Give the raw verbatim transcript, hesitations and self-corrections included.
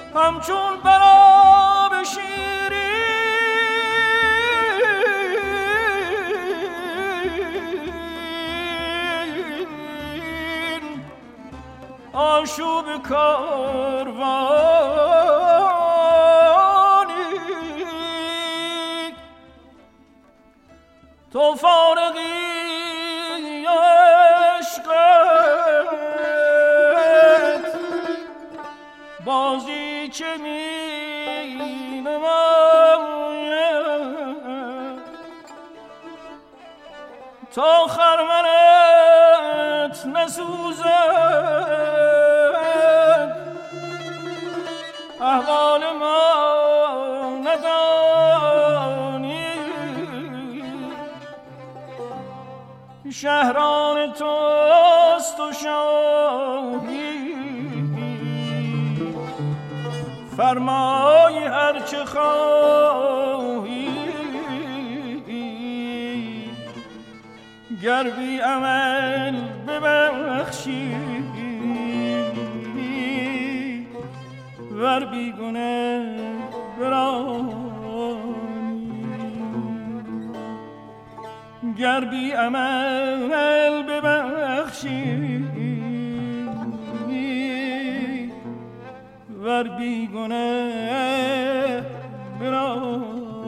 همچون براب شیرین آشوب کاروانی تو فارغی عشقت بازی چه می نماید تا خرمنت نسوزد احوال ما ندانی شهران توست و شاهی فرمای هر چه خواهی گر بی عمل ببخشی ور بی گناه برانی گر بی عمل ببخشی ور بی گناه برانی